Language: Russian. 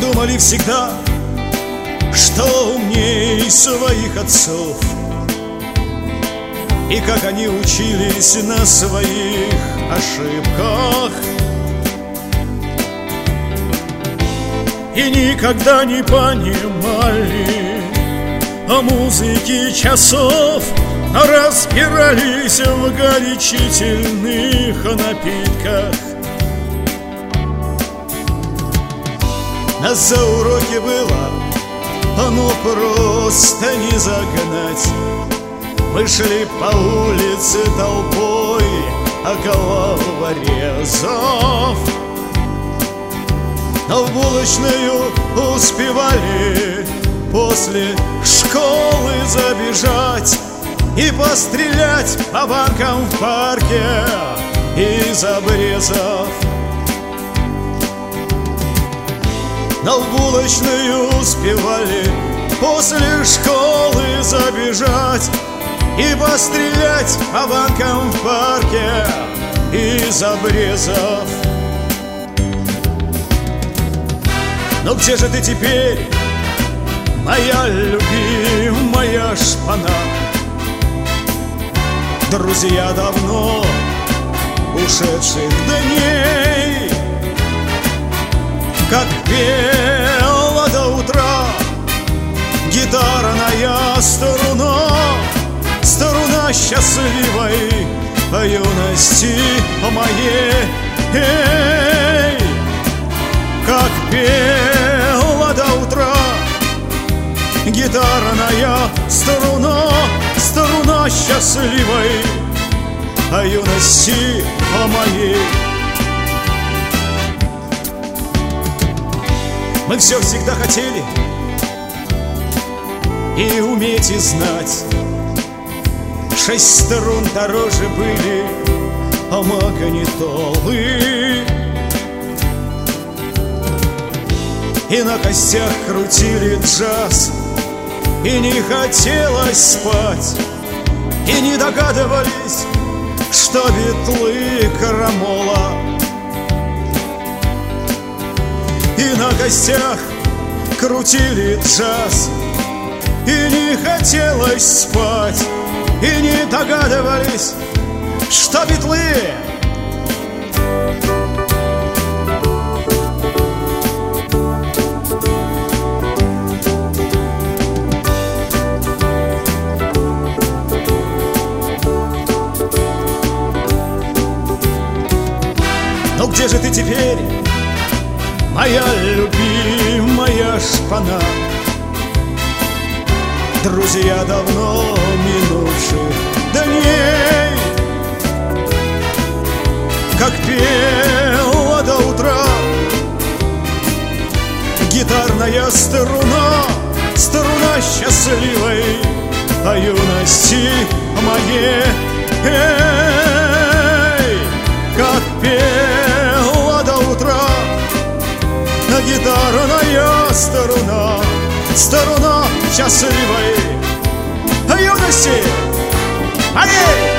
думали всегда, что умней своих отцов, и как они учились на своих ошибках, и никогда не понимали о музыке часов, а разбирались в горячительных напитках. Нас за уроки было, но просто не загнать. Мы шли по улице толпой головорезов, но в булочную успевали после школы забежать и пострелять по банкам в парке из обрезов. Но в булочную успевали после школы забежать и пострелять по банкам в парке из обрезов. Но где же ты теперь, моя любимая шпана? Друзья давно ушедших дней, как пела до утра гитарная струна, струна счастливой юности моей. Как пела до утра гитарная струна, струна счастливой юности моей. Мы все всегда хотели и уметь, и знать. 6 струн дороже были магнитолы, и на костях крутили джаз, и не хотелось спать, и не догадывались, что битлы крамола. И на костях крутили джаз, и не хотелось спать, и не догадывались, что битлы. Но где же ты теперь, моя любимая шпана? Друзья давно минувших дней, как пела до утра гитарная струна, струна счастливой юности моей. Как пела до утра гитарная струна, струна счастливой юности моей.